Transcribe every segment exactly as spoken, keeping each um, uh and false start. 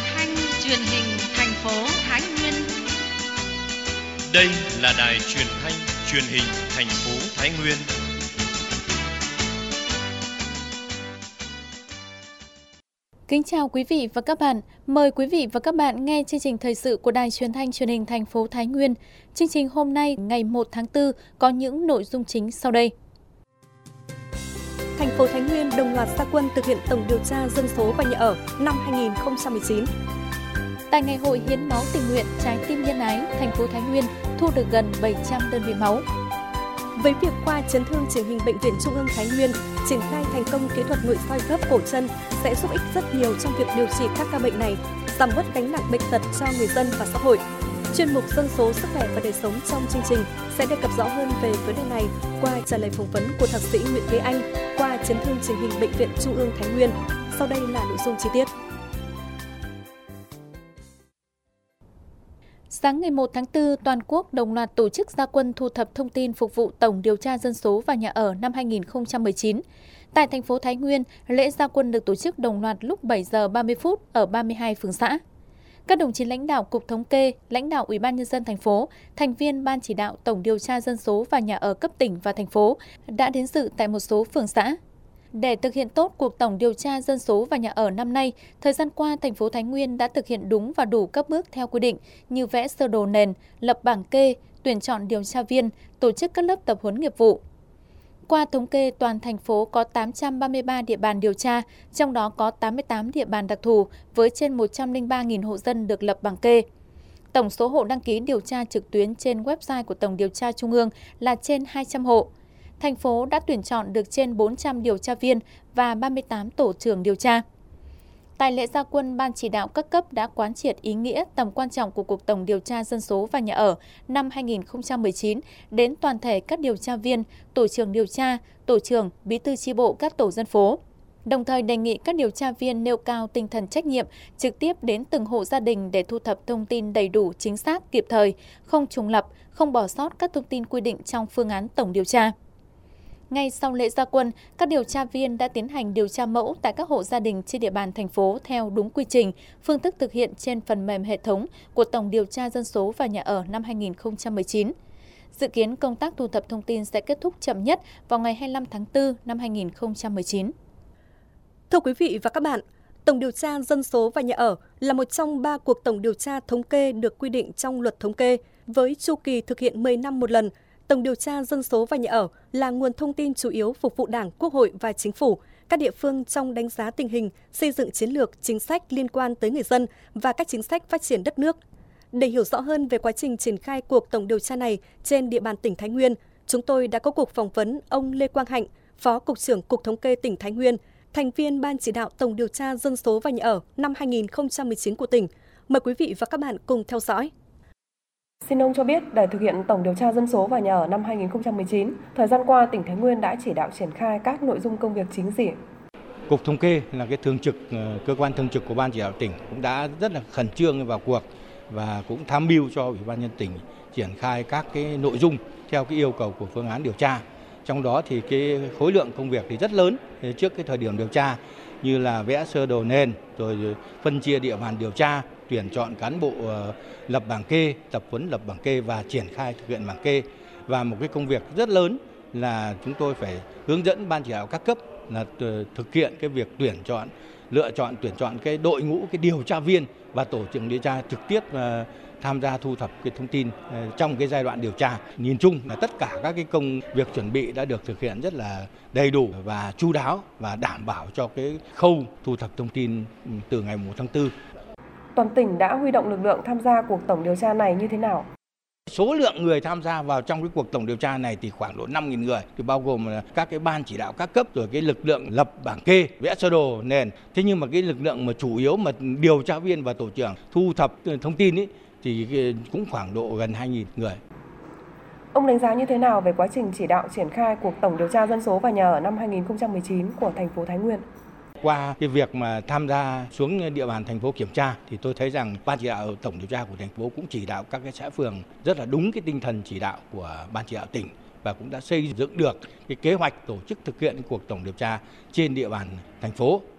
thanh truyền hình thành phố Thái Nguyên. Đây là đài truyền thanh truyền hình thành phố Thái Nguyên. Kính chào quý vị và các bạn. Mời quý vị và các bạn nghe chương trình thời sự của đài truyền thanh truyền hình thành phố Thái Nguyên. Chương trình hôm nay ngày một tháng tư có những nội dung chính sau đây. Thành phố Thái Nguyên đồng loạt ra quân thực hiện tổng điều tra dân số và nhà ở năm hai nghìn không trăm mười chín. Tại ngày hội hiến máu tình nguyện trái tim nhân ái, thành phố Thái Nguyên thu được gần bảy trăm đơn vị máu. Với việc khoa chấn thương chỉnh hình Bệnh viện Trung ương Thái Nguyên triển khai thành công kỹ thuật nội soi khớp cổ chân sẽ giúp ích rất nhiều trong việc điều trị các ca bệnh này, giảm bớt gánh nặng bệnh tật cho người dân và xã hội. Chuyên mục dân số, sức khỏe và đời sống trong chương trình sẽ đề cập rõ hơn về vấn đề này qua trả lời phỏng vấn của thạc sĩ Nguyễn Thế Anh, khoa chấn thương chỉnh hình Bệnh viện Trung ương Thái Nguyên. Sau đây là nội dung chi tiết. Sáng ngày một tháng tư, toàn quốc đồng loạt tổ chức ra quân thu thập thông tin phục vụ tổng điều tra dân số và nhà ở năm hai nghìn không trăm mười chín. Tại thành phố Thái Nguyên, lễ ra quân được tổ chức đồng loạt lúc bảy giờ ba mươi phút ở ba mươi hai phường xã. Các đồng chí lãnh đạo Cục Thống kê, lãnh đạo Ủy ban Nhân dân thành phố, thành viên Ban chỉ đạo tổng điều tra dân số và nhà ở cấp tỉnh và thành phố đã đến dự tại một số phường xã. Để thực hiện tốt cuộc tổng điều tra dân số và nhà ở năm nay, thời gian qua, thành phố Thái Nguyên đã thực hiện đúng và đủ các bước theo quy định như vẽ sơ đồ nền, lập bảng kê, tuyển chọn điều tra viên, tổ chức các lớp tập huấn nghiệp vụ. Qua thống kê, toàn thành phố có tám trăm ba mươi ba địa bàn điều tra, trong đó có tám mươi tám địa bàn đặc thù với trên một trăm lẻ ba nghìn hộ dân được lập bảng kê. Tổng số hộ đăng ký điều tra trực tuyến trên website của Tổng điều tra Trung ương là trên hai trăm hộ. Thành phố đã tuyển chọn được trên bốn trăm điều tra viên và ba mươi tám tổ trưởng điều tra. Tại lễ ra quân, Ban chỉ đạo các cấp đã quán triệt ý nghĩa tầm quan trọng của cuộc tổng điều tra dân số và nhà ở năm hai nghìn không trăm mười chín đến toàn thể các điều tra viên, tổ trưởng điều tra, tổ trưởng, bí thư chi bộ các tổ dân phố. Đồng thời đề nghị các điều tra viên nêu cao tinh thần trách nhiệm, trực tiếp đến từng hộ gia đình để thu thập thông tin đầy đủ, chính xác, kịp thời, không trùng lặp, không bỏ sót các thông tin quy định trong phương án tổng điều tra. Ngay sau lễ ra quân, các điều tra viên đã tiến hành điều tra mẫu tại các hộ gia đình trên địa bàn thành phố theo đúng quy trình, phương thức thực hiện trên phần mềm hệ thống của Tổng điều tra dân số và nhà ở năm hai nghìn không trăm mười chín. Dự kiến công tác thu thập thông tin sẽ kết thúc chậm nhất vào ngày hai mươi lăm tháng tư năm hai nghìn không trăm mười chín. Thưa quý vị và các bạn, Tổng điều tra dân số và nhà ở là một trong ba cuộc tổng điều tra thống kê được quy định trong Luật Thống kê với chu kỳ thực hiện mười năm một lần. Tổng điều tra dân số và nhà ở là nguồn thông tin chủ yếu phục vụ Đảng, Quốc hội và Chính phủ, các địa phương trong đánh giá tình hình, xây dựng chiến lược, chính sách liên quan tới người dân và các chính sách phát triển đất nước. Để hiểu rõ hơn về quá trình triển khai cuộc tổng điều tra này trên địa bàn tỉnh Thái Nguyên, chúng tôi đã có cuộc phỏng vấn ông Lê Quang Hạnh, Phó Cục trưởng Cục Thống kê tỉnh Thái Nguyên, thành viên Ban chỉ đạo tổng điều tra dân số và nhà ở năm hai nghìn không trăm mười chín của tỉnh. Mời quý vị và các bạn cùng theo dõi. Xin ông cho biết, để thực hiện tổng điều tra dân số và nhà ở năm hai nghìn không trăm mười chín, thời gian qua tỉnh Thái Nguyên đã chỉ đạo triển khai các nội dung công việc chính gì? Cục Thống kê là cái thường trực, cơ quan thường trực của Ban chỉ đạo tỉnh cũng đã rất là khẩn trương vào cuộc và cũng tham mưu cho Ủy ban nhân tỉnh triển khai các cái nội dung theo cái yêu cầu của phương án điều tra. Trong đó thì cái khối lượng công việc thì rất lớn trước cái thời điểm điều tra, như là vẽ sơ đồ nền, rồi phân chia địa bàn điều tra, tuyển chọn cán bộ lập bảng kê, tập huấn lập bảng kê và triển khai thực hiện bảng kê. Và một cái công việc rất lớn là chúng tôi phải hướng dẫn Ban chỉ đạo các cấp là thực hiện cái việc tuyển chọn, lựa chọn, tuyển chọn cái đội ngũ, cái điều tra viên và tổ trưởng điều tra trực tiếp tham gia thu thập cái thông tin trong cái giai đoạn điều tra. Nhìn chung là tất cả các cái công việc chuẩn bị đã được thực hiện rất là đầy đủ và chu đáo và đảm bảo cho cái khâu thu thập thông tin từ ngày một tháng tư. Toàn tỉnh đã huy động lực lượng tham gia cuộc tổng điều tra này như thế nào? Số lượng người tham gia vào trong cái cuộc tổng điều tra này thì khoảng độ năm nghìn người, thì bao gồm là các cái ban chỉ đạo các cấp, rồi cái lực lượng lập bảng kê, vẽ sơ đồ nền. Thế nhưng mà cái lực lượng mà chủ yếu mà điều tra viên và tổ trưởng thu thập thông tin ấy thì cũng khoảng độ gần hai nghìn người. Ông đánh giá như thế nào về quá trình chỉ đạo triển khai cuộc tổng điều tra dân số và nhà ở năm hai nghìn không trăm mười chín của thành phố Thái Nguyên? Qua cái việc mà tham gia xuống địa bàn thành phố kiểm tra thì tôi thấy rằng Ban chỉ đạo tổng điều tra của thành phố cũng chỉ đạo các cái xã phường rất là đúng cái tinh thần chỉ đạo của Ban chỉ đạo tỉnh và cũng đã xây dựng được cái kế hoạch tổ chức thực hiện cuộc tổng điều tra trên địa bàn thành phố.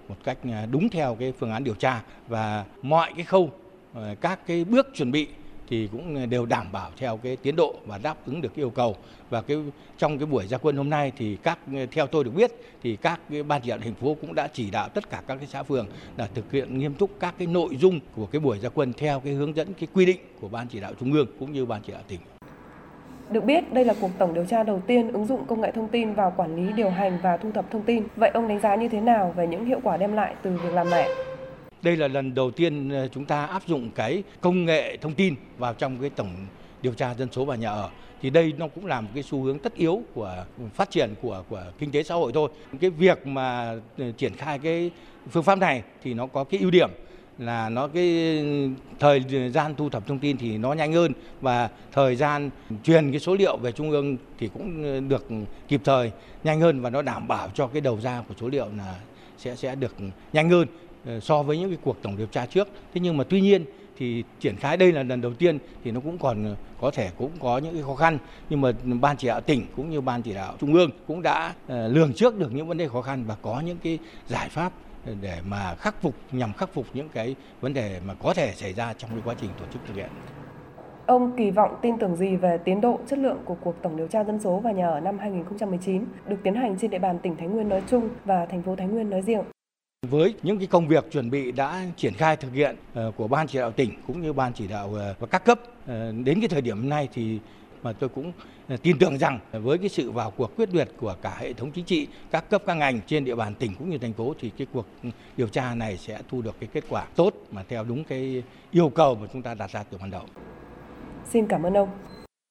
một cách đúng theo cái phương án điều tra, và mọi cái khâu, các cái bước chuẩn bị thì cũng đều đảm bảo theo cái tiến độ và đáp ứng được yêu cầu. Và cái trong cái buổi ra quân hôm nay thì các theo tôi được biết thì các cái ban chỉ đạo thành phố cũng đã chỉ đạo tất cả các cái xã phường là thực hiện nghiêm túc các cái nội dung của cái buổi ra quân theo cái hướng dẫn, cái quy định của ban chỉ đạo trung ương cũng như ban chỉ đạo tỉnh. Được biết, đây là cuộc tổng điều tra đầu tiên ứng dụng công nghệ thông tin vào quản lý, điều hành và thu thập thông tin. Vậy ông đánh giá như thế nào về những hiệu quả đem lại từ việc làm này? Đây là lần đầu tiên chúng ta áp dụng cái công nghệ thông tin vào trong cái tổng điều tra dân số và nhà ở. Thì đây nó cũng là một cái xu hướng tất yếu của phát triển của của kinh tế xã hội thôi. Cái việc mà triển khai cái phương pháp này thì nó có cái ưu điểm là nó cái thời gian thu thập thông tin thì nó nhanh hơn, và thời gian truyền cái số liệu về trung ương thì cũng được kịp thời, nhanh hơn, và nó đảm bảo cho cái đầu ra của số liệu là sẽ sẽ được nhanh hơn so với những cái cuộc tổng điều tra trước. Thế nhưng mà tuy nhiên thì triển khai đây là lần đầu tiên thì nó cũng còn có thể cũng có những cái khó khăn, nhưng mà ban chỉ đạo tỉnh cũng như ban chỉ đạo trung ương cũng đã lường trước được những vấn đề khó khăn và có những cái giải pháp để mà khắc phục, nhằm khắc phục những cái vấn đề mà có thể xảy ra trong cái quá trình tổ chức thực hiện. Ông kỳ vọng, tin tưởng gì về tiến độ, chất lượng của cuộc tổng điều tra dân số và nhà ở năm hai nghìn không trăm mười chín được tiến hành trên địa bàn tỉnh Thái Nguyên nói chung và thành phố Thái Nguyên nói riêng? Với những cái công việc chuẩn bị đã triển khai thực hiện của ban chỉ đạo tỉnh cũng như ban chỉ đạo và các cấp đến cái thời điểm hôm nay thì mà tôi cũng tin tưởng rằng với cái sự vào cuộc quyết liệt của cả hệ thống chính trị, các cấp các ngành trên địa bàn tỉnh cũng như thành phố thì cái cuộc điều tra này sẽ thu được cái kết quả tốt mà theo đúng cái yêu cầu mà chúng ta đặt ra từ ban đầu. Xin cảm ơn ông.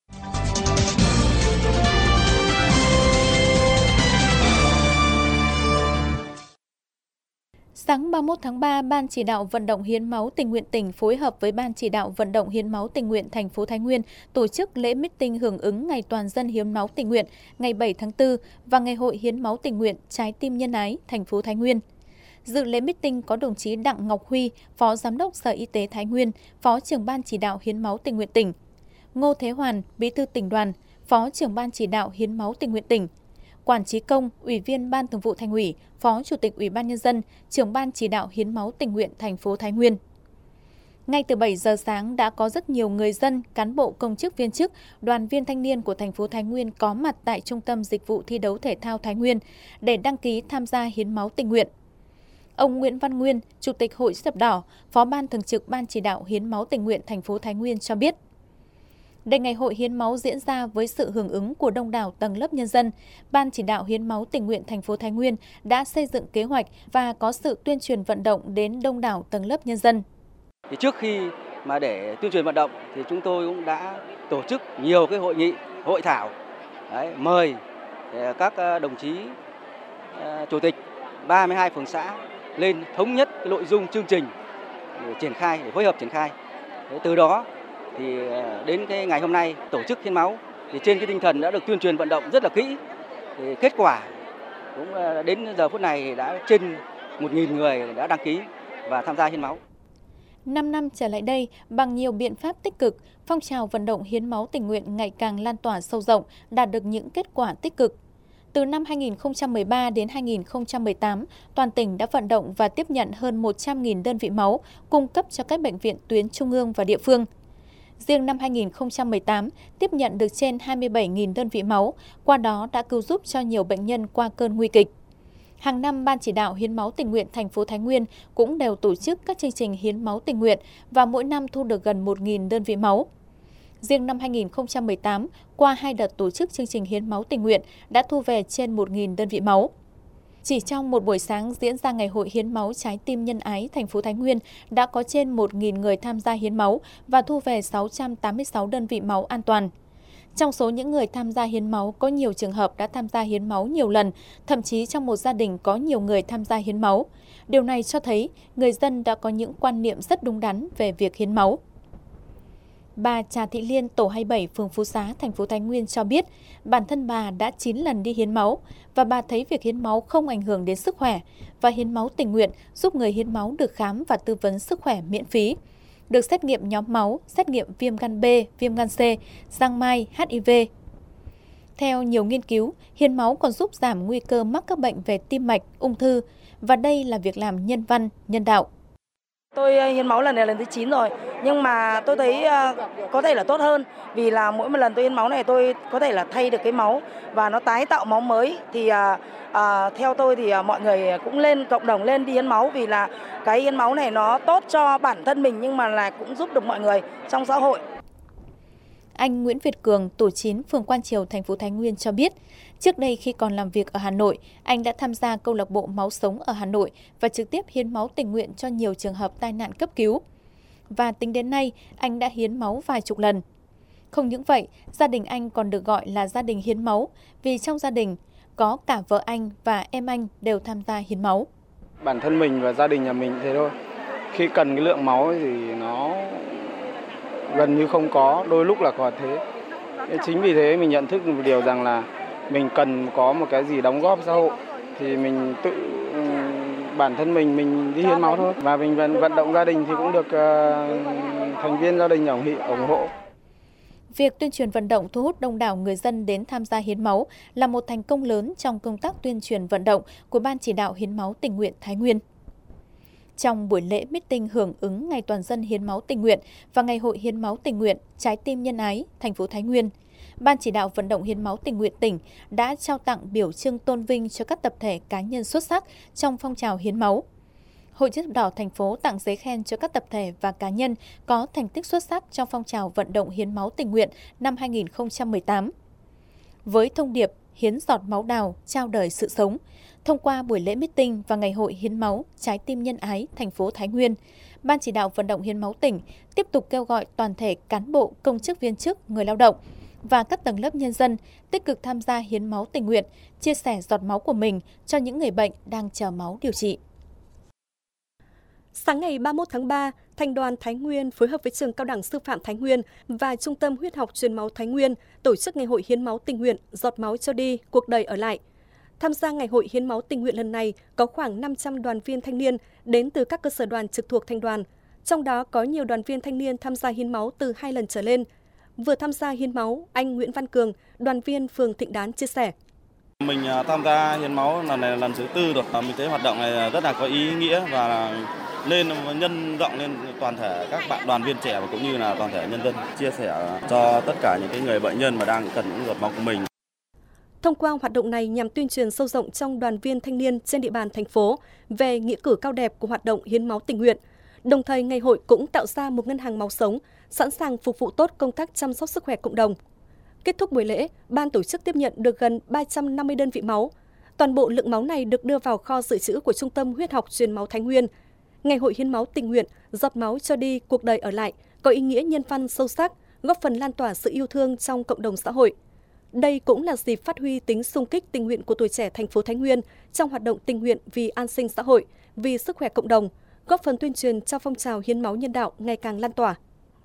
Sáng ba mươi mốt tháng ba, Ban chỉ đạo vận động hiến máu tình nguyện tỉnh phối hợp với Ban chỉ đạo vận động hiến máu tình nguyện thành phố Thái Nguyên tổ chức lễ meeting hưởng ứng Ngày toàn dân hiến máu tình nguyện ngày bảy tháng tư và Ngày hội hiến máu tình nguyện Trái tim nhân ái thành phố Thái Nguyên. Dự lễ meeting có đồng chí Đặng Ngọc Huy, Phó Giám đốc Sở Y tế Thái Nguyên, Phó trưởng Ban chỉ đạo hiến máu tình nguyện tỉnh, Ngô Thế Hoàn, Bí thư tỉnh đoàn, Phó trưởng Ban chỉ đạo hiến máu tình nguyện tỉnh, Quản Chí Công, Ủy viên Ban Thường vụ Thành ủy, Phó Chủ tịch Ủy ban Nhân dân, trưởng Ban chỉ đạo hiến máu tình nguyện thành phố Thái Nguyên. Ngay từ bảy giờ sáng đã có rất nhiều người dân, cán bộ công chức viên chức, đoàn viên thanh niên của thành phố Thái Nguyên có mặt tại Trung tâm Dịch vụ Thi đấu Thể thao Thái Nguyên để đăng ký tham gia hiến máu tình nguyện. Ông Nguyễn Văn Nguyên, Chủ tịch Hội Chữ thập đỏ, Phó Ban Thường trực Ban chỉ đạo hiến máu tình nguyện thành phố Thái Nguyên cho biết, để ngày hội hiến máu diễn ra với sự hưởng ứng của đông đảo tầng lớp nhân dân, Ban chỉ đạo hiến máu tình nguyện thành phố Thái Nguyên đã xây dựng kế hoạch và có sự tuyên truyền vận động đến đông đảo tầng lớp nhân dân. Thì trước khi mà để tuyên truyền vận động thì chúng tôi cũng đã tổ chức nhiều cái hội nghị, hội thảo, đấy, mời các đồng chí uh, chủ tịch ba mươi hai phường xã lên thống nhất cái nội dung chương trình để triển khai, để phối hợp triển khai. Đấy, từ đó thì đến cái ngày hôm nay tổ chức hiến máu thì trên cái tinh thần đã được tuyên truyền vận động rất là kỹ. Thì kết quả cũng đến giờ phút này đã trên một nghìn người đã đăng ký và tham gia hiến máu. Năm năm trở lại đây, bằng nhiều biện pháp tích cực, phong trào vận động hiến máu tình nguyện ngày càng lan tỏa sâu rộng, đạt được những kết quả tích cực. Từ năm hai nghìn không trăm mười ba đến hai nghìn không trăm mười tám, toàn tỉnh đã vận động và tiếp nhận hơn một trăm nghìn đơn vị máu, cung cấp cho các bệnh viện tuyến trung ương và địa phương. Riêng năm hai nghìn không trăm mười tám, tiếp nhận được trên hai mươi bảy nghìn đơn vị máu, qua đó đã cứu giúp cho nhiều bệnh nhân qua cơn nguy kịch. Hàng năm, Ban chỉ đạo hiến máu tình nguyện thành phố Thái Nguyên cũng đều tổ chức các chương trình hiến máu tình nguyện và mỗi năm thu được gần một nghìn đơn vị máu. Riêng năm hai nghìn không trăm mười tám, qua hai đợt tổ chức chương trình hiến máu tình nguyện đã thu về trên một nghìn đơn vị máu. Chỉ trong một buổi sáng diễn ra Ngày hội hiến máu Trái tim nhân ái thành phố Thái Nguyên đã có trên một nghìn người tham gia hiến máu và thu về sáu trăm tám mươi sáu đơn vị máu an toàn. Trong số những người tham gia hiến máu có nhiều trường hợp đã tham gia hiến máu nhiều lần, thậm chí trong một gia đình có nhiều người tham gia hiến máu. Điều này cho thấy người dân đã có những quan niệm rất đúng đắn về việc hiến máu. Bà Trà Thị Liên, tổ hai mươi bảy, phường Phú Xá, thành phố Thái Nguyên cho biết bản thân bà đã chín lần đi hiến máu và bà thấy việc hiến máu không ảnh hưởng đến sức khỏe và hiến máu tình nguyện giúp người hiến máu được khám và tư vấn sức khỏe miễn phí, được xét nghiệm nhóm máu, xét nghiệm viêm gan B, viêm gan C, giang mai, H I V. Theo nhiều nghiên cứu, hiến máu còn giúp giảm nguy cơ mắc các bệnh về tim mạch, ung thư. và đây là việc làm nhân văn, nhân đạo. Tôi hiến máu lần này là lần thứ chín rồi, nhưng mà tôi thấy có thể là tốt hơn, vì là mỗi một lần tôi hiến máu này tôi có thể là thay được cái máu và nó tái tạo máu mới. Thì à, à, theo tôi thì mọi người cũng lên cộng đồng lên đi hiến máu, vì là cái hiến máu này nó tốt cho bản thân mình nhưng mà là cũng giúp được mọi người trong xã hội. Anh Nguyễn Việt Cường, tổ chín, phường Quan Triều, thành phố Thái Nguyên cho biết, trước đây khi còn làm việc ở Hà Nội, anh đã tham gia câu lạc bộ máu sống ở Hà Nội và trực tiếp hiến máu tình nguyện cho nhiều trường hợp tai nạn cấp cứu. Và tính đến nay, anh đã hiến máu vài chục lần. Không những vậy, gia đình anh còn được gọi là gia đình hiến máu, vì trong gia đình có cả vợ anh và em anh đều tham gia hiến máu. Bản thân mình và gia đình nhà mình thế thôi. Khi cần cái lượng máu thì nó gần như không có, đôi lúc là còn thế. Chính vì thế mình nhận thức một điều rằng là mình cần có một cái gì đóng góp xã hội, thì mình tự bản thân mình mình đi hiến máu thôi, và mình vận vận động gia đình thì cũng được uh, thành viên gia đình ủng ủng hộ. Việc tuyên truyền vận động thu hút đông đảo người dân đến tham gia hiến máu là một thành công lớn trong công tác tuyên truyền vận động của Ban chỉ đạo hiến máu tình nguyện Thái Nguyên. Trong buổi lễ meeting hưởng ứng Ngày Toàn dân hiến máu tình nguyện và Ngày hội hiến máu tình nguyện Trái tim nhân ái, thành phố Thái Nguyên, Ban chỉ đạo vận động hiến máu tình nguyện tỉnh đã trao tặng biểu chương tôn vinh cho các tập thể cá nhân xuất sắc trong phong trào hiến máu. Hội Chữ thập đỏ thành phố tặng giấy khen cho các tập thể và cá nhân có thành tích xuất sắc trong phong trào vận động hiến máu tình nguyện năm hai nghìn không trăm mười tám. Với thông điệp hiến giọt máu đào, trao đời sự sống, thông qua buổi lễ meeting và Ngày hội hiến máu Trái tim nhân ái, thành phố Thái Nguyên, Ban chỉ đạo vận động hiến máu tỉnh tiếp tục kêu gọi toàn thể cán bộ, công chức viên chức, người lao động và các tầng lớp nhân dân tích cực tham gia hiến máu tình nguyện, chia sẻ giọt máu của mình cho những người bệnh đang chờ máu điều trị. Sáng ngày ba mươi mốt tháng ba, Thành đoàn Thái Nguyên phối hợp với Trường Cao đẳng Sư phạm Thái Nguyên và Trung tâm Huyết học Truyền máu Thái Nguyên tổ chức Ngày hội hiến máu tình nguyện Giọt máu cho đi, cuộc đời ở lại. Tham gia Ngày hội hiến máu tình nguyện lần này có khoảng năm trăm đoàn viên thanh niên đến từ các cơ sở đoàn trực thuộc Thành đoàn. Trong đó có nhiều đoàn viên thanh niên tham gia hiến máu từ hai lần trở lên. Vừa tham gia hiến máu, anh Nguyễn Văn Cường, đoàn viên phường Thịnh Đán chia sẻ. Mình tham gia hiến máu lần này là lần thứ tư rồi. Mình thấy hoạt động này rất là có ý nghĩa và nên nhân rộng lên toàn thể các bạn đoàn viên trẻ và cũng như là toàn thể nhân dân, chia sẻ cho tất cả những cái người bệnh nhân mà đang cần những giọt máu của mình. Thông qua hoạt động này nhằm tuyên truyền sâu rộng trong đoàn viên thanh niên trên địa bàn thành phố về nghĩa cử cao đẹp của hoạt động hiến máu tình nguyện. Đồng thời, ngày hội cũng tạo ra một ngân hàng máu sống, sẵn sàng phục vụ tốt công tác chăm sóc sức khỏe cộng đồng. Kết thúc buổi lễ, ban tổ chức tiếp nhận được gần ba trăm năm mươi đơn vị máu. Toàn bộ lượng máu này được đưa vào kho dự trữ của Trung tâm Huyết học Truyền máu Thái Nguyên. Ngày hội hiến máu tình nguyện, giọt máu cho đi, cuộc đời ở lại có ý nghĩa nhân văn sâu sắc, góp phần lan tỏa sự yêu thương trong cộng đồng xã hội. Đây cũng là dịp phát huy tính xung kích tình nguyện của tuổi trẻ thành phố Thái Nguyên trong hoạt động tình nguyện vì an sinh xã hội, vì sức khỏe cộng đồng, góp phần tuyên truyền cho phong trào hiến máu nhân đạo ngày càng lan tỏa.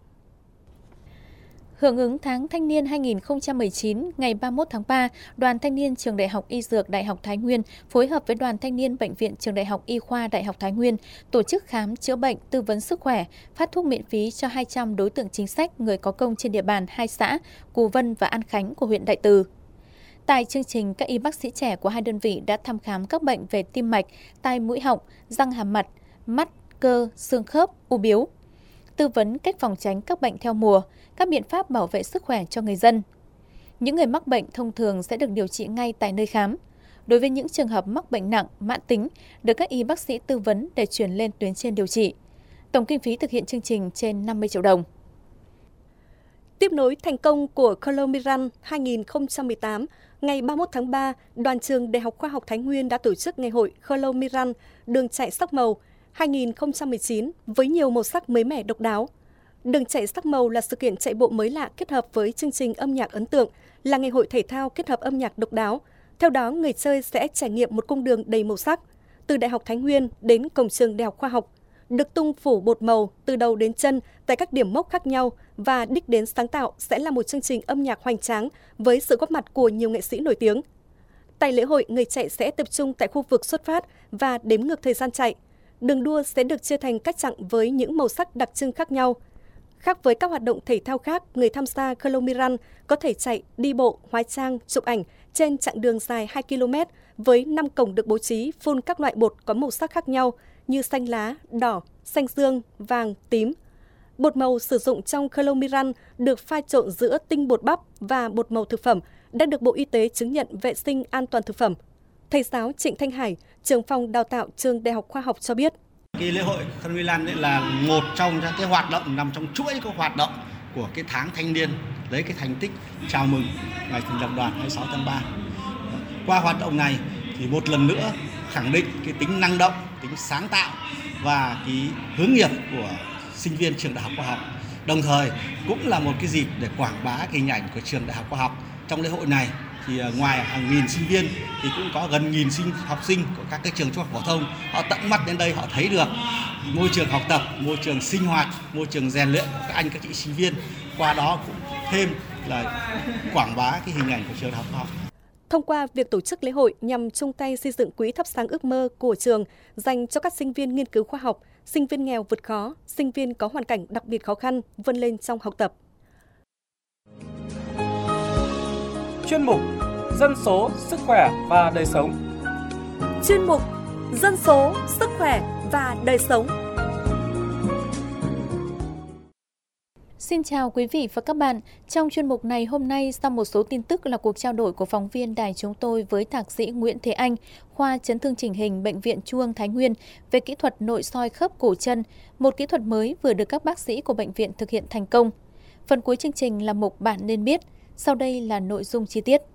Hưởng ứng tháng Thanh niên hai nghìn không trăm mười chín, ngày ba mươi mốt tháng ba, Đoàn Thanh niên Trường Đại học Y Dược Đại học Thái Nguyên phối hợp với Đoàn Thanh niên Bệnh viện Trường Đại học Y khoa Đại học Thái Nguyên tổ chức khám chữa bệnh, tư vấn sức khỏe, phát thuốc miễn phí cho hai trăm đối tượng chính sách người có công trên địa bàn hai xã Cù Vân và An Khánh của huyện Đại Từ. Tại chương trình, các y bác sĩ trẻ của hai đơn vị đã thăm khám các bệnh về tim mạch, tai mũi họng, răng hàm mặt, mắt, cơ, xương khớp, u bướu, tư vấn cách phòng tránh các bệnh theo mùa, các biện pháp bảo vệ sức khỏe cho người dân. Những người mắc bệnh thông thường sẽ được điều trị ngay tại nơi khám. Đối với những trường hợp mắc bệnh nặng, mãn tính, được các y bác sĩ tư vấn để chuyển lên tuyến trên điều trị. Tổng kinh phí thực hiện chương trình trên năm mươi triệu đồng. Tiếp nối thành công của Colomiran hai nghìn không trăm mười tám, ngày ba mươi mốt tháng ba, Đoàn trường Đại học Khoa học Thái Nguyên đã tổ chức ngày hội Colomiran đường chạy sắc màu hai nghìn không trăm mười chín với nhiều màu sắc mới mẻ độc đáo. Đường chạy sắc màu là sự kiện chạy bộ mới lạ kết hợp với chương trình âm nhạc ấn tượng, là ngày hội thể thao kết hợp âm nhạc độc đáo. Theo đó, người chơi sẽ trải nghiệm một cung đường đầy màu sắc, từ Đại học Thái Nguyên đến cổng trường Đại học Khoa học, được tung phủ bột màu từ đầu đến chân tại các điểm mốc khác nhau, và đích đến sáng tạo sẽ là một chương trình âm nhạc hoành tráng với sự góp mặt của nhiều nghệ sĩ nổi tiếng. Tại lễ hội, người chạy sẽ tập trung tại khu vực xuất phát và đếm ngược thời gian chạy. Đường đua sẽ được chia thành các chặng với những màu sắc đặc trưng khác nhau. Khác với các hoạt động thể thao khác, người tham gia Colomiran có thể chạy, đi bộ, hóa trang, chụp ảnh Trên chặng đường dài hai ki lô mét với năm cổng được bố trí phun các loại bột có màu sắc khác nhau như xanh lá, đỏ, xanh dương, vàng, tím. Bột màu sử dụng trong Clomiran được pha trộn giữa tinh bột bắp và bột màu thực phẩm đã được Bộ Y tế chứng nhận vệ sinh an toàn thực phẩm. Thầy giáo Trịnh Thanh Hải, trưởng phòng đào tạo trường Đại học Khoa học cho biết. Cái lễ hội Clomiran là một trong các cái hoạt động nằm trong chuỗi các hoạt động của cái tháng thanh niên lấy cái thành tích chào mừng ngày thành lập đoàn hai mươi sáu tháng ba. Qua hoạt động này thì một lần nữa khẳng định cái tính năng động, tính sáng tạo và cái hướng nghiệp của sinh viên trường Đại học Khoa học. Đồng thời cũng là một cái dịp để quảng bá cái hình ảnh của trường Đại học Khoa học. Trong lễ hội này thì ngoài hàng nghìn sinh viên thì cũng có gần nghìn sinh học sinh của các cái trường trung học phổ thông. Họ tận mắt đến đây họ thấy được môi trường học tập, môi trường sinh hoạt, môi trường rèn luyện của các anh các chị sinh viên. Qua đó cũng thêm là quảng bá cái hình ảnh của trường Đại học Khoa học. Thông qua việc tổ chức lễ hội nhằm chung tay xây dựng quỹ thắp sáng ước mơ của trường dành cho các sinh viên nghiên cứu khoa học, sinh viên nghèo vượt khó, sinh viên có hoàn cảnh đặc biệt khó khăn vươn lên trong học tập. Chuyên mục Dân số, sức khỏe và đời sống. Chuyên mục Dân số, sức khỏe và đời sống. Xin chào quý vị và các bạn. Trong chuyên mục này hôm nay, sau một số tin tức là cuộc trao đổi của phóng viên đài chúng tôi với Thạc sĩ Nguyễn Thế Anh, khoa chấn thương chỉnh hình Bệnh viện Trung ương Thái Nguyên về kỹ thuật nội soi khớp cổ chân, một kỹ thuật mới vừa được các bác sĩ của bệnh viện thực hiện thành công. Phần cuối chương trình là mục Bạn nên biết. Sau đây là nội dung chi tiết.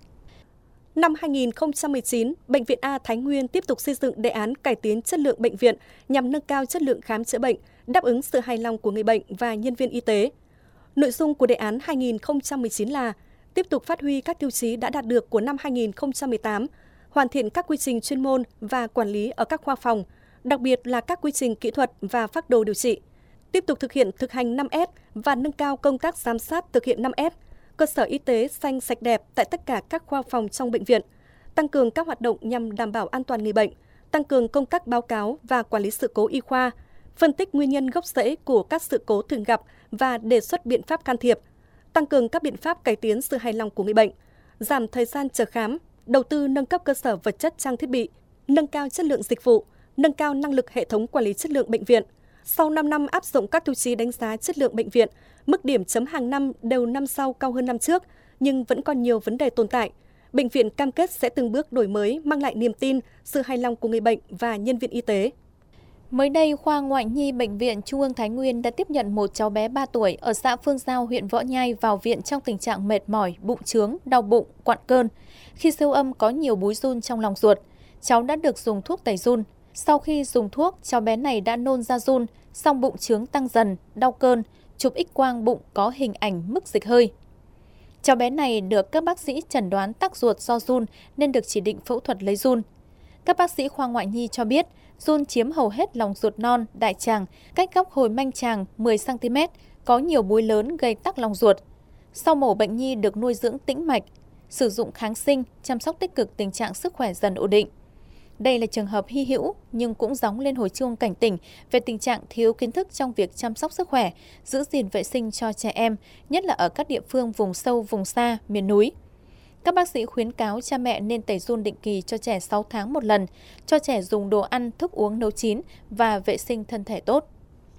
Năm hai nghìn không trăm mười chín, Bệnh viện A Thái Nguyên tiếp tục xây dựng đề án cải tiến chất lượng bệnh viện nhằm nâng cao chất lượng khám chữa bệnh, đáp ứng sự hài lòng của người bệnh và nhân viên y tế. Nội dung của đề án hai nghìn không trăm mười chín là tiếp tục phát huy các tiêu chí đã đạt được của năm hai nghìn không trăm mười tám, hoàn thiện các quy trình chuyên môn và quản lý ở các khoa phòng, đặc biệt là các quy trình kỹ thuật và phác đồ điều trị. Tiếp tục thực hiện thực hành năm S và nâng cao công tác giám sát thực hiện năm S, cơ sở y tế xanh sạch đẹp tại tất cả các khoa phòng trong bệnh viện, tăng cường các hoạt động nhằm đảm bảo an toàn người bệnh, tăng cường công tác báo cáo và quản lý sự cố y khoa, phân tích nguyên nhân gốc rễ của các sự cố thường gặp và đề xuất biện pháp can thiệp, tăng cường các biện pháp cải tiến sự hài lòng của người bệnh, giảm thời gian chờ khám, đầu tư nâng cấp cơ sở vật chất trang thiết bị, nâng cao chất lượng dịch vụ, nâng cao năng lực hệ thống quản lý chất lượng bệnh viện. Sau năm năm áp dụng các tiêu chí đánh giá chất lượng bệnh viện, mức điểm chấm hàng năm đều năm sau cao hơn năm trước, nhưng vẫn còn nhiều vấn đề tồn tại. Bệnh viện cam kết sẽ từng bước đổi mới, mang lại niềm tin, sự hài lòng của người bệnh và nhân viên y tế. Mới đây, khoa ngoại nhi Bệnh viện Trung ương Thái Nguyên đã tiếp nhận một cháu bé ba tuổi ở xã Phương Giao, huyện Võ Nhai vào viện trong tình trạng mệt mỏi, bụng trướng, đau bụng, quặn cơn. Khi siêu âm có nhiều búi giun trong lòng ruột, cháu đã được dùng thuốc tẩy giun. Sau khi dùng thuốc, cháu bé này đã nôn ra giun, song bụng trướng tăng dần, đau cơn, chụp X quang bụng có hình ảnh mức dịch hơi. Cháu bé này được các bác sĩ chẩn đoán tắc ruột do giun nên được chỉ định phẫu thuật lấy giun. Các bác sĩ khoa ngoại nhi cho biết, giun chiếm hầu hết lòng ruột non, đại tràng, cách góc hồi manh tràng mười xăng ti mét, có nhiều búi lớn gây tắc lòng ruột. Sau mổ, bệnh nhi được nuôi dưỡng tĩnh mạch, sử dụng kháng sinh, chăm sóc tích cực, tình trạng sức khỏe dần ổn định. Đây là trường hợp hy hữu nhưng cũng gióng lên hồi chuông cảnh tỉnh về tình trạng thiếu kiến thức trong việc chăm sóc sức khỏe, giữ gìn vệ sinh cho trẻ em, nhất là ở các địa phương vùng sâu, vùng xa, miền núi. Các bác sĩ khuyến cáo cha mẹ nên tẩy giun định kỳ cho trẻ sáu tháng một lần, cho trẻ dùng đồ ăn, thức uống nấu chín và vệ sinh thân thể tốt.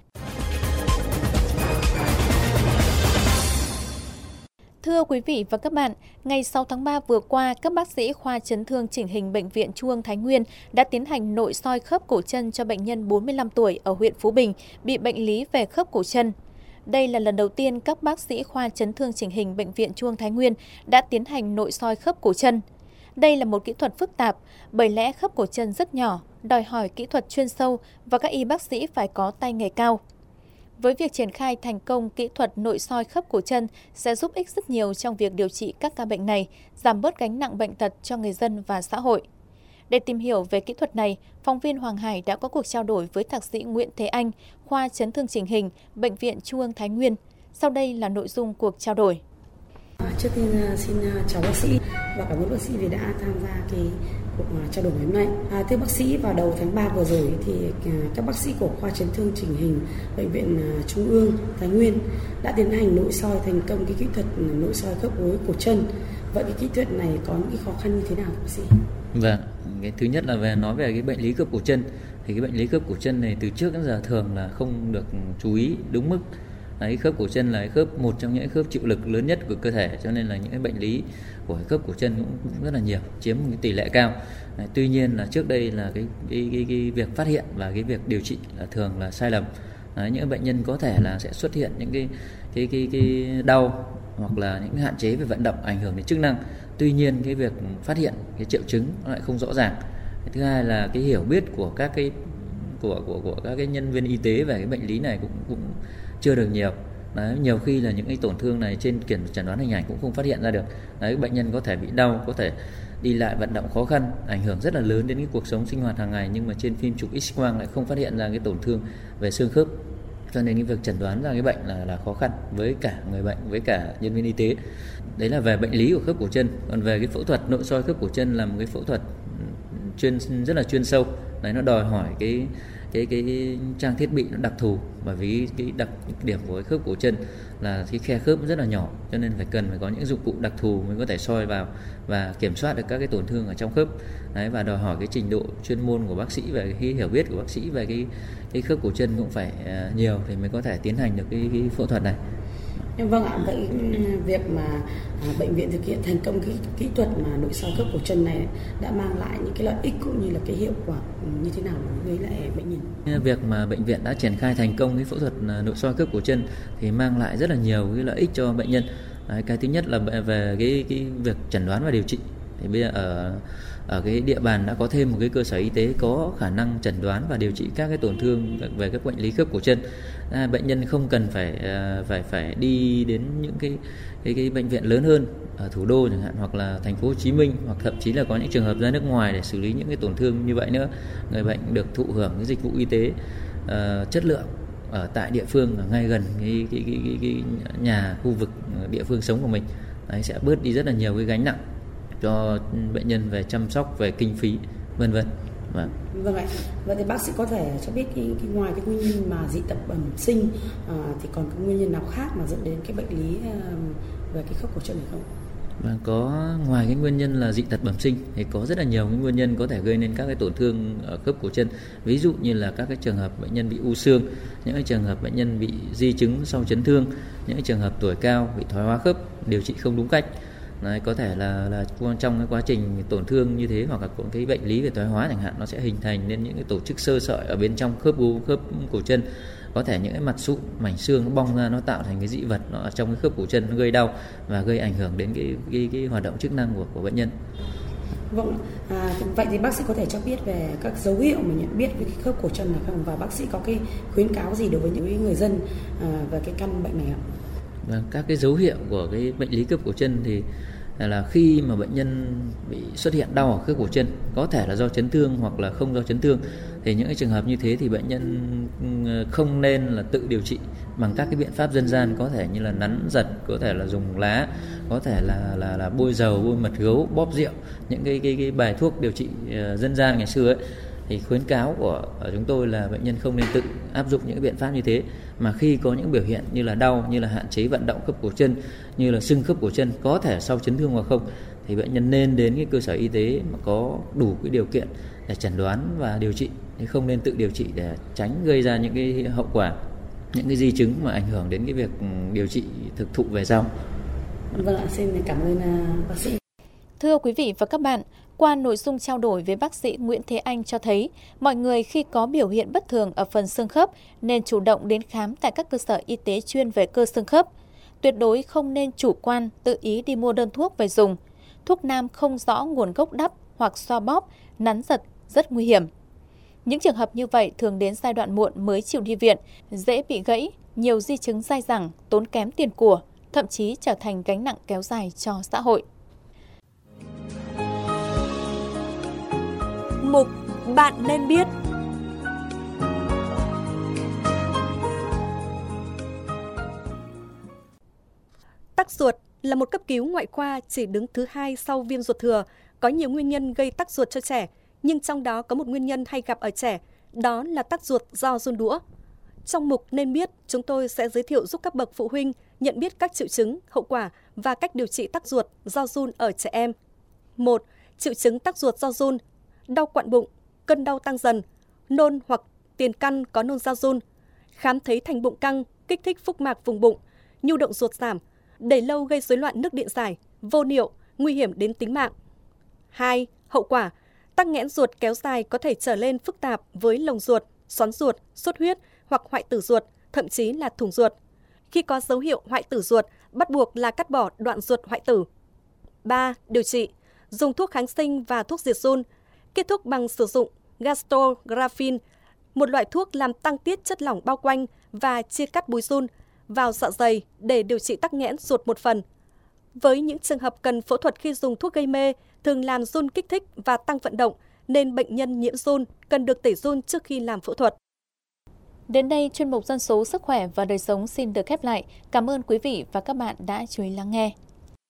Thưa quý vị và các bạn, ngày sáu tháng ba vừa qua, các bác sĩ khoa chấn thương chỉnh hình Bệnh viện Trung ương Thái Nguyên đã tiến hành nội soi khớp cổ chân cho bệnh nhân bốn mươi lăm tuổi ở huyện Phú Bình bị bệnh lý về khớp cổ chân. Đây là lần đầu tiên các bác sĩ khoa chấn thương chỉnh hình Bệnh viện Trung ương Thái Nguyên đã tiến hành nội soi khớp cổ chân. Đây là một kỹ thuật phức tạp, bởi lẽ khớp cổ chân rất nhỏ, đòi hỏi kỹ thuật chuyên sâu và các y bác sĩ phải có tay nghề cao. Với việc triển khai thành công kỹ thuật nội soi khớp cổ chân sẽ giúp ích rất nhiều trong việc điều trị các ca bệnh này, giảm bớt gánh nặng bệnh tật cho người dân và xã hội. Để tìm hiểu về kỹ thuật này, phóng viên Hoàng Hải đã có cuộc trao đổi với Thạc sĩ Nguyễn Thế Anh, khoa chấn thương chỉnh hình, Bệnh viện Trung ương Thái Nguyên. Sau đây là nội dung cuộc trao đổi. Trước tiên xin chào bác sĩ và cảm ơn bác sĩ vì đã tham gia cái cuộc trao đổi ngày hôm nay. À, thưa bác sĩ, vào đầu tháng ba vừa rồi thì các bác sĩ của khoa chấn thương chỉnh hình Bệnh viện Trung ương Thái Nguyên đã tiến hành nội soi thành công cái kỹ thuật nội soi khớp gối cổ chân. Vậy cái kỹ thuật này có những cái khó khăn như thế nào bác sĩ? Vâng, cái thứ nhất là về nói về cái bệnh lý khớp cổ chân. Thì cái bệnh lý khớp cổ chân này từ trước đến giờ thường là không được chú ý đúng mức. Đấy, khớp cổ chân là khớp một trong những khớp chịu lực lớn nhất của cơ thể, cho nên là những cái bệnh lý của khớp cổ chân cũng, cũng rất là nhiều, chiếm một cái tỷ lệ cao. Đấy, tuy nhiên là trước đây là cái cái, cái cái việc phát hiện và cái việc điều trị là thường là sai lầm. Đấy, những bệnh nhân có thể là sẽ xuất hiện những cái cái cái cái đau hoặc là những hạn chế về vận động ảnh hưởng đến chức năng. Tuy nhiên cái việc phát hiện cái triệu chứng nó lại không rõ ràng. Thứ hai là cái hiểu biết của các cái của của của các cái nhân viên y tế về cái bệnh lý này cũng cũng chưa được nhiều. Đấy, nhiều khi là những cái tổn thương này trên kiểm chẩn đoán hình ảnh cũng không phát hiện ra được. Đấy, bệnh nhân có thể bị đau, có thể đi lại vận động khó khăn, ảnh hưởng rất là lớn đến cái cuộc sống sinh hoạt hàng ngày, nhưng mà trên phim chụp X quang lại không phát hiện ra cái tổn thương về xương khớp. Cho nên cái việc chẩn đoán ra cái bệnh là là khó khăn với cả người bệnh, với cả nhân viên y tế. Đấy là về bệnh lý của khớp cổ chân. Còn về cái phẫu thuật nội soi khớp cổ chân là một cái phẫu thuật chuyên rất là chuyên sâu. Đấy, nó đòi hỏi cái cái cái trang thiết bị nó đặc thù, bởi vì cái đặc điểm của cái khớp cổ chân là cái khe khớp rất là nhỏ, cho nên phải cần phải có những dụng cụ đặc thù mới có thể soi vào và kiểm soát được các cái tổn thương ở trong khớp. Đấy, và đòi hỏi cái trình độ chuyên môn của bác sĩ về cái hiểu biết của bác sĩ về cái cái khớp cổ chân cũng phải nhiều thì mới có thể tiến hành được cái, cái phẫu thuật này. Vâng ạ, vậy việc mà à, bệnh viện thực hiện thành công cái kỹ thuật mà nội soi khớp cổ chân này đã mang lại những cái lợi ích cũng như là cái hiệu quả như thế nào đối với lại bệnh nhân? Việc mà bệnh viện đã triển khai thành công cái phẫu thuật nội soi khớp cổ chân thì mang lại rất là nhiều cái lợi ích cho bệnh nhân. Đấy, cái thứ nhất là về cái cái việc chẩn đoán và điều trị. Thì bây giờ ở ở cái địa bàn đã có thêm một cái cơ sở y tế có khả năng chẩn đoán và điều trị các cái tổn thương về các bệnh lý khớp cổ chân. À, bệnh nhân không cần phải phải phải đi đến những cái cái cái bệnh viện lớn hơn ở thủ đô chẳng hạn, hoặc là thành phố Hồ Chí Minh, hoặc thậm chí là có những trường hợp ra nước ngoài để xử lý những cái tổn thương như vậy nữa. Người bệnh được thụ hưởng cái dịch vụ y tế uh, chất lượng ở tại địa phương, ở ngay gần cái cái, cái cái cái nhà khu vực địa phương sống của mình. Đấy, sẽ bớt đi rất là nhiều cái gánh nặng cho bệnh nhân về chăm sóc, về kinh phí, vân vân. Vâng. Vâng ạ. Vậy thì bác sĩ có thể cho biết cái, cái ngoài cái nguyên nhân mà dị tật bẩm sinh à, thì còn có nguyên nhân nào khác mà dẫn đến cái bệnh lý à, về cái khớp cổ chân này không? Vâng, có ngoài cái nguyên nhân là dị tật bẩm sinh thì có rất là nhiều cái nguyên nhân có thể gây nên các cái tổn thương ở khớp cổ chân. Ví dụ như là các cái trường hợp bệnh nhân bị u xương, những cái trường hợp bệnh nhân bị di chứng sau chấn thương, những cái trường hợp tuổi cao bị thoái hóa khớp, điều trị không đúng cách. Đấy, có thể là là trong cái quá trình tổn thương như thế, hoặc là cái bệnh lý về thoái hóa chẳng hạn, nó sẽ hình thành nên những cái tổ chức xơ sợi ở bên trong khớp khớp cổ chân. Có thể những cái mặt sụn, mảnh xương nó bong ra, nó tạo thành cái dị vật nó ở trong cái khớp cổ chân, nó gây đau và gây ảnh hưởng đến cái cái, cái hoạt động chức năng của của bệnh nhân. Vâng, à, vậy thì bác sĩ có thể cho biết về các dấu hiệu mà nhận biết về cái khớp cổ chân này không, và bác sĩ có cái khuyến cáo gì đối với những người dân à, về cái căn bệnh này ạ? Và các cái dấu hiệu của cái bệnh lý khớp cổ chân thì là khi mà bệnh nhân bị xuất hiện đau ở khớp cổ chân, có thể là do chấn thương hoặc là không do chấn thương, thì những cái trường hợp như thế thì bệnh nhân không nên là tự điều trị bằng các cái biện pháp dân gian, có thể như là nắn giật, có thể là dùng lá, có thể là là là bôi dầu, bôi mật gấu, bóp rượu, những cái cái cái bài thuốc điều trị dân gian ngày xưa ấy. Thì khuyến cáo của chúng tôi là bệnh nhân không nên tự áp dụng những cái biện pháp như thế, mà khi có những biểu hiện như là đau, như là hạn chế vận động khớp cổ chân, như là sưng khớp cổ chân, có thể sau chấn thương hoặc không, thì bệnh nhân nên đến cái cơ sở y tế mà có đủ cái điều kiện để chẩn đoán và điều trị, thì không nên tự điều trị để tránh gây ra những cái hậu quả, những cái di chứng mà ảnh hưởng đến cái việc điều trị thực thụ về sau. Vâng ạ, xin cảm ơn bác sĩ. Thưa quý vị và các bạn, qua nội dung trao đổi với bác sĩ Nguyễn Thế Anh cho thấy, mọi người khi có biểu hiện bất thường ở phần xương khớp nên chủ động đến khám tại các cơ sở y tế chuyên về cơ xương khớp. Tuyệt đối không nên chủ quan, tự ý đi mua đơn thuốc về dùng. Thuốc nam không rõ nguồn gốc đắp hoặc xoa bóp, nắn giật rất nguy hiểm. Những trường hợp như vậy thường đến giai đoạn muộn mới chịu đi viện, dễ bị gãy, nhiều di chứng dai dẳng, tốn kém tiền của, thậm chí trở thành gánh nặng kéo dài cho xã hội. Mục Bạn nên biết. Tắc ruột là một cấp cứu ngoại khoa chỉ đứng thứ hai sau viêm ruột thừa, Có nhiều nguyên nhân gây tắc ruột cho trẻ, nhưng trong đó có một nguyên nhân hay gặp ở trẻ, đó là tắc ruột do giun đũa. Trong mục Nên biết, chúng tôi sẽ giới thiệu giúp các bậc phụ huynh nhận biết các triệu chứng, hậu quả và cách điều trị tắc ruột do giun ở trẻ em. một. Triệu chứng tắc ruột do giun: đau quặn bụng, cơn đau tăng dần, nôn hoặc tiền căn có nôn ra giun, khám thấy thành bụng căng, kích thích phúc mạc vùng bụng, nhu động ruột giảm, để lâu gây rối loạn nước điện giải, vô niệu, nguy hiểm đến tính mạng. hai. Hậu quả: tắc nghẽn ruột kéo dài có thể trở lên phức tạp với lồng ruột, xoắn ruột, xuất huyết hoặc hoại tử ruột, thậm chí là thủng ruột. Khi có dấu hiệu hoại tử ruột, bắt buộc là cắt bỏ đoạn ruột hoại tử. ba. Điều trị: dùng thuốc kháng sinh và thuốc diệt giun. Kết thúc bằng sử dụng gastrografin, một loại thuốc làm tăng tiết chất lỏng bao quanh và chia cắt búi giun vào dạ dày để điều trị tắc nghẽn ruột một phần. Với những trường hợp cần phẫu thuật khi dùng thuốc gây mê, thường làm giun kích thích và tăng vận động, nên bệnh nhân nhiễm giun cần được tẩy giun trước khi làm phẫu thuật. Đến đây, chuyên mục Dân số, Sức khỏe và Đời sống xin được khép lại. Cảm ơn quý vị và các bạn đã chú ý lắng nghe.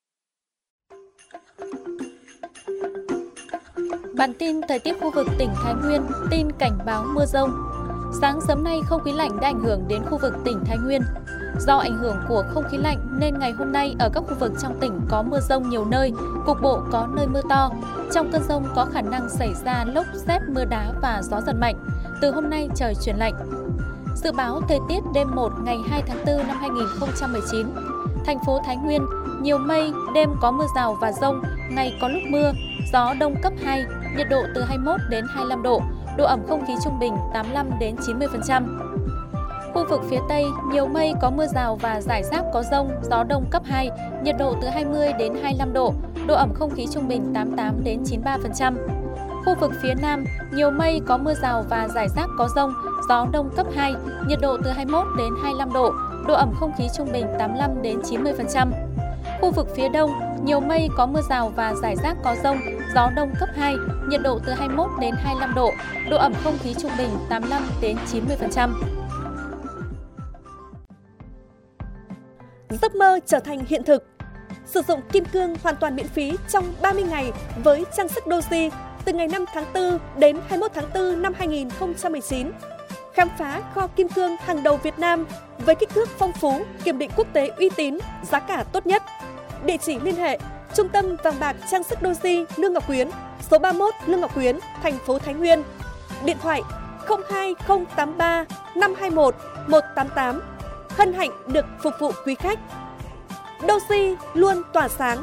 Bản tin thời tiết khu vực tỉnh Thái Nguyên, tin cảnh báo mưa dông. Sáng sớm nay, không khí lạnh đã ảnh hưởng đến khu vực tỉnh Thái Nguyên. Do ảnh hưởng của không khí lạnh nên ngày hôm nay ở các khu vực trong tỉnh có mưa dông nhiều nơi, cục bộ có nơi mưa to. Trong cơn dông có khả năng xảy ra lốc, sét, mưa đá và gió giật mạnh. Từ hôm nay trời chuyển lạnh. Dự báo thời tiết đêm một ngày hai tháng tư năm hai nghìn không trăm mười chín. Thành phố Thái Nguyên, nhiều mây, đêm có mưa rào và dông, ngày có lúc mưa, gió đông cấp hai, nhiệt độ từ hai mươi mốt đến hai mươi lăm độ, độ ẩm không khí trung bình tám mươi lăm đến chín mươi phần trăm. Khu vực phía Tây, nhiều mây có mưa rào và rải rác có dông, gió đông cấp hai, nhiệt độ từ hai mươi đến hai mươi lăm độ, độ ẩm không khí trung bình tám mươi tám đến chín mươi ba phần trăm. Khu vực phía Nam, nhiều mây có mưa rào và rải rác có dông, gió đông cấp hai, nhiệt độ từ hai mươi mốt đến hai mươi lăm độ, độ ẩm không khí trung bình tám mươi lăm đến chín mươi phần trăm. Khu vực phía Đông, nhiều mây có mưa rào và rải rác có dông, gió đông cấp hai, nhiệt độ từ hai mươi mốt đến hai mươi lăm độ, độ ẩm không khí trung bình tám mươi lăm đến chín mươi phần trăm. Giấc mơ trở thành hiện thực. Sử dụng kim cương hoàn toàn miễn phí trong ba mươi ngày với trang sức Doji từ ngày năm tháng tư đến hai mươi mốt tháng tư năm hai nghìn không trăm mười chín. Khám phá kho kim cương hàng đầu Việt Nam với kích thước phong phú, kiểm định quốc tế uy tín, giá cả tốt nhất. Địa chỉ liên hệ: Trung tâm vàng bạc trang sức Doji Lương Ngọc Quyến, số ba mươi mốt Lương Ngọc Quyến, thành phố Thái Nguyên. Điện thoại không hai không tám ba năm hai mốt một tám tám. Hân hạnh được phục vụ quý khách. Doji luôn tỏa sáng.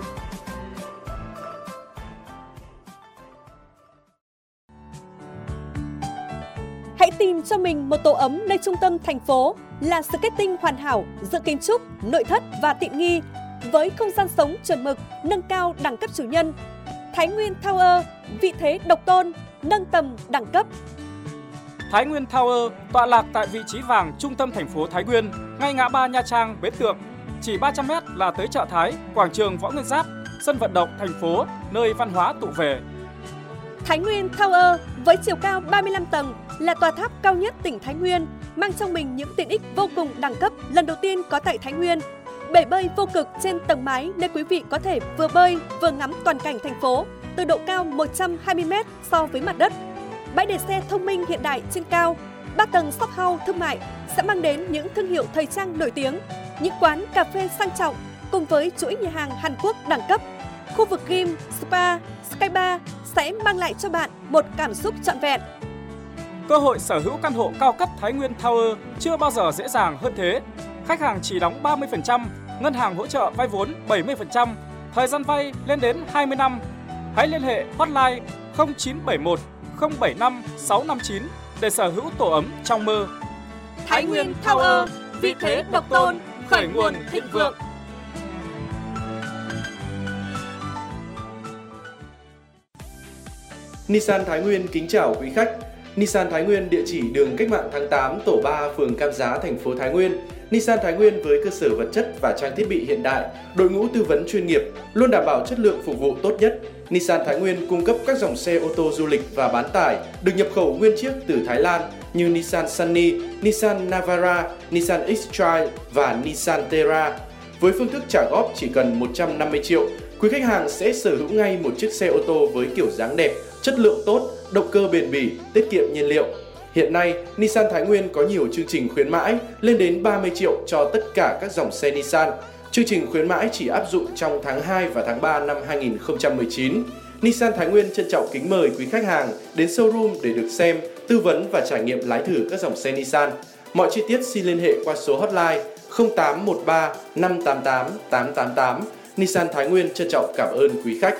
Hãy tìm cho mình một tổ ấm nơi trung tâm thành phố là skating hoàn hảo giữa kiến trúc, nội thất và tiện nghi với không gian sống chuẩn mực, nâng cao đẳng cấp chủ nhân. Thái Nguyên Tower, vị thế độc tôn, nâng tầm đẳng cấp. Thái Nguyên Tower tọa lạc tại vị trí vàng trung tâm thành phố Thái Nguyên, ngay ngã ba Nha Trang, Bến Tượng. Chỉ ba trăm mét là tới chợ Thái, quảng trường Võ Nguyên Giáp, sân vận động thành phố, nơi văn hóa tụ về. Thái Nguyên Tower với chiều cao ba mươi lăm tầng là tòa tháp cao nhất tỉnh Thái Nguyên, mang trong mình những tiện ích vô cùng đẳng cấp lần đầu tiên có tại Thái Nguyên. Bể bơi vô cực trên tầng mái nơi quý vị có thể vừa bơi vừa ngắm toàn cảnh thành phố từ độ cao một trăm hai mươi mét so với mặt đất. Bãi để xe thông minh hiện đại trên cao, ba tầng shop house thương mại sẽ mang đến những thương hiệu thời trang nổi tiếng, những quán cà phê sang trọng cùng với chuỗi nhà hàng Hàn Quốc đẳng cấp. Khu vực gym, spa, sky bar sẽ mang lại cho bạn một cảm xúc trọn vẹn. Cơ hội sở hữu căn hộ cao cấp Thái Nguyên Tower chưa bao giờ dễ dàng hơn thế. Khách hàng chỉ đóng ba mươi phần trăm, ngân hàng hỗ trợ vay vốn bảy mươi phần trăm, thời gian vay lên đến hai mươi năm. Hãy liên hệ hotline không chín bảy một không bảy năm sáu năm chín để sở hữu tổ ấm trong mơ. Thái Nguyên Tower, vị thế độc tôn, khởi nguồn thịnh vượng. Nissan Thái Nguyên kính chào quý khách. Nissan Thái Nguyên địa chỉ đường Cách mạng tháng tám, tổ ba, phường Cam Giá, thành phố Thái Nguyên. Nissan Thái Nguyên với cơ sở vật chất và trang thiết bị hiện đại, đội ngũ tư vấn chuyên nghiệp, luôn đảm bảo chất lượng phục vụ tốt nhất. Nissan Thái Nguyên cung cấp các dòng xe ô tô du lịch và bán tải được nhập khẩu nguyên chiếc từ Thái Lan như Nissan Sunny, Nissan Navara, Nissan X-Trail và Nissan Terra. Với phương thức trả góp chỉ cần một trăm năm mươi triệu, Quý khách hàng sẽ sở hữu ngay một chiếc xe ô tô với kiểu dáng đẹp, chất lượng tốt, động cơ bền bỉ, tiết kiệm nhiên liệu. Hiện nay, Nissan Thái Nguyên có nhiều chương trình khuyến mãi lên đến ba mươi triệu cho tất cả các dòng xe Nissan. Chương trình khuyến mãi chỉ áp dụng trong tháng hai và tháng ba năm hai nghìn không trăm mười chín. Nissan Thái Nguyên trân trọng kính mời quý khách hàng đến showroom để được xem, tư vấn và trải nghiệm lái thử các dòng xe Nissan. Mọi chi tiết xin liên hệ qua số hotline không tám một ba năm tám tám tám tám tám. Nissan Thái Nguyên trân trọng cảm ơn quý khách.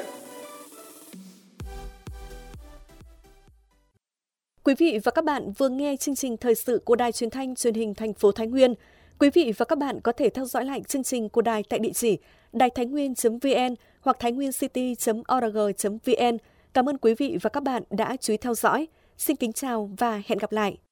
Quý vị và các bạn vừa nghe chương trình thời sự của Đài Truyền thanh Truyền hình thành phố Thái Nguyên. Quý vị và các bạn có thể theo dõi lại chương trình của đài tại địa chỉ đài thái nguyên chấm vn hoặc thái nguyên city chấm org chấm vn. Cảm ơn quý vị và các bạn đã chú ý theo dõi. Xin kính chào và hẹn gặp lại.